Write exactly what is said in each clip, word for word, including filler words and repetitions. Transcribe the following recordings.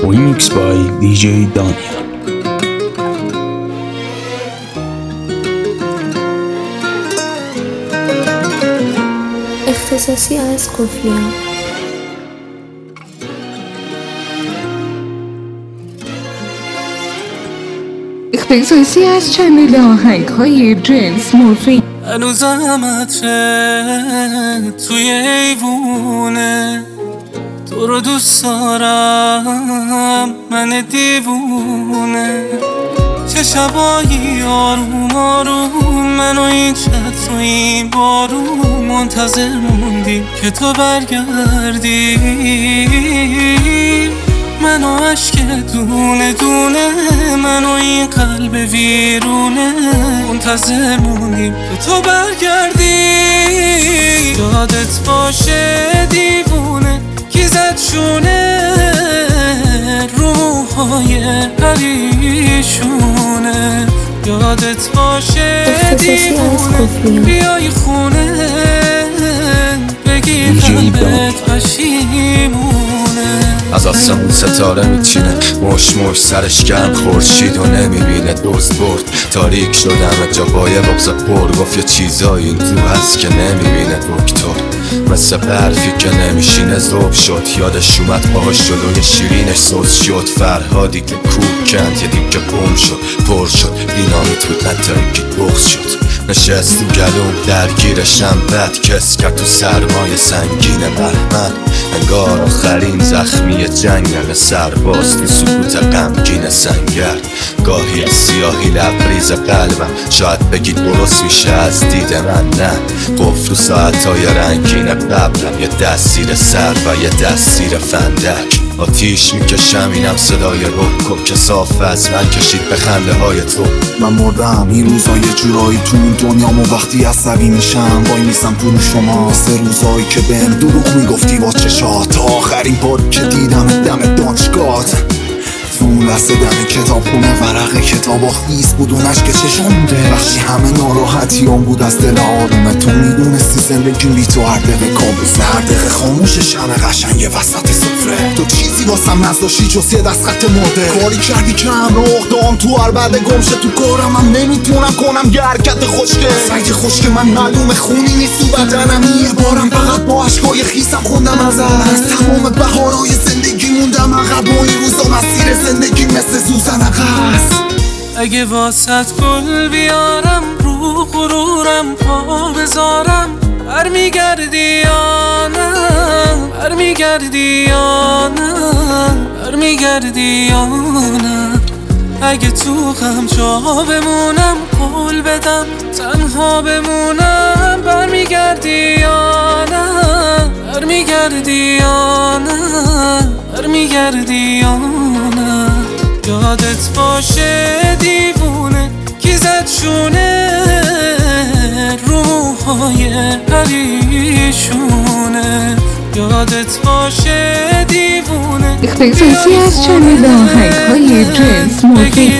Remix by دی جی دانیال. اختصاصی از کوفیان. اختصاصی از چنل آهنگ های جنس مورفی. هنوزم عطره توی ایوونه، تو رو دوست دارم من دیوونه. چه شبایی آروم آروم من و این چت و این بارون منتظر موندیم که تو برگردی. من و عشق دونه دونه، من و این قلب ویرونه منتظر موندیم که تو برگردی. یادت باشه دیوونه کی زد شونه روحای پریشونه. یادت باشه دیوونه بیای خونه بگی قلبت پشیمونه. از آسمون ستاره میچینه، مش مش سرش گرم خورشید و نمیبینه. دوست برد تاریک شدم جا با یه بغض پر، گفت یه چیزایی این تو هست که نمیبینه دکتر. مثل برفی که نمیشینه ذوب شد، یادش اومد پاهاش جلوی شیرینش سوز شد. فرهادی که کوب کند یه دیگه بوم شد، پر شد بینامید بود نتایی که بغض شد. نشست تو گلوم درگیرشم بد کس کرد تو سرمای سنگین بهمن. انگار آخرین زخمی جنگل سرباز تو سکوت غمگین سنگر. گاهی سیاهی لبریز قلبم شاید بگید درست میشه از دید من، نه قفل و ساعتهای رنگین قبلم، یه دستیر سر و یه دستیر فندک. آتیش میکشم اینم صدای رکو که صاف از من کشید به خنده های تو. من مردم این روزا یه جورایی تو اون دنیامو وقتی عصبی میشم وای میسم تو رو شما. سه روزایی که بهم دروغ میگفتی با چشات، تا آخرین بار که دیدم دم دانشگاهت. تو اون لحظه دم کتاب خونه ورق کتابا خیس بود و نشک چشم بوده. وقتی همه ناراحتیام بود از دل آرومه، تو میدونستی زندگی بی تو هر دقیقه کابوس. هر دقیقه خاموش شمع قشنگ وسط سفره، تو چیزی واسم نذاشتی جز یه دست خط مرده. کاری کردی که همراه دام تو هر بعد گمشه تو کارم. هم نمیتونم کنم یه حرکت خوشگه، سنگ خشک من معلومه خونی نیست تو بدنم. یه بارم فقط با عشقای خیسم خوندم ازت، تمام بهارهای زندگی موندم عقب و این روزا مسیر زندگی مثل سوزن عقص. اگه واسط گل بیارم رو غرورم پا بذارم، برمیگردی یا نه برمیگردی یا نه برمیگردی یا نه. اگه تو غم جا بمونم قول بدم تنها بمونم، برمیگردی یا نه برمیگردی یا نه برمیگردی یا نه. یادت باشه دیوونه کی زد شونه روحای پریشونه. یادت باشه دیوونه اختصاصی از چنل آهنگ های جنس مورفی.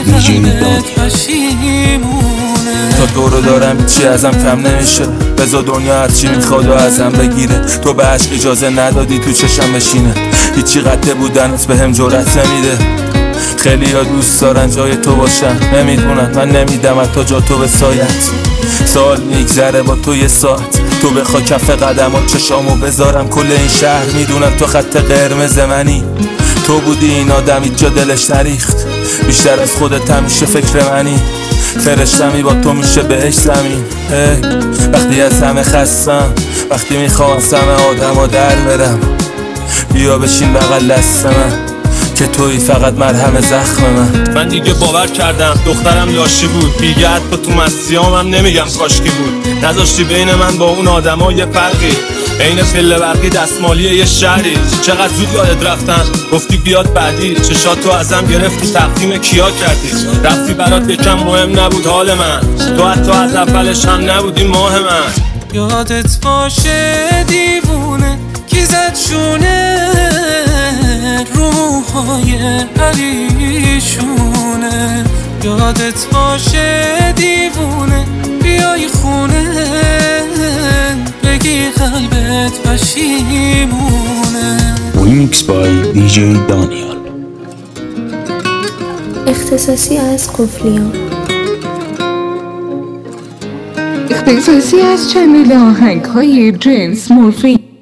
تا دورو دارم چی ازم کم نمیشه، بذار دنیا از چی میخواد و ازم بگیره. تو به عشق اجازه ندادی تو چشم بشینه، هیچی قده بودن از به هم جرأت نمیده. خیلی ها دوست دارن جای تو باشن، نمیدونن من نمیدم تا جا تو به سایت. سال میگذره با تو یه ساعت، تو بخوا کف قدمات چشامو بذارم. کل این شهر میدونن تو خط قرمز منی، تو بودی این آدم اینجا دلش نریخت. بیشتر از خودت همیشه فکر منی، فرشتمی با تو میشه بهش زمین. وقتی از همه خستم، وقتی میخوام از همه آدم ها در برم، بیا بشین بغل دست من که توی فقط مرهم زخم من. من دیگه باور کردم دخترم لاشی بود، دیگه حتی تو مسیام هم نمیگم کاشکی بود. نذاشتی بین من با اون آدما یه فرقی، عین پله برقی دستمالی یه شهری. چقدر زود یادت رفتن گفتی بیاد بعدی، چشاتو ازم گرفتی تقدیم کیا کردی. رفتی برات یکم مهم نبود حال من، تو حتی از اولش هم نبودی ماه من. یادت باشه دیوونه کی زد شونه روحای پریشونه. یادت باشه دیوونه بیای خونه بگی قلبت پشیمونه. Remix by دی جی دانیال. اختصاصی از قفلیان. اختصاصی از چنل آهنگ های جنس مورفین.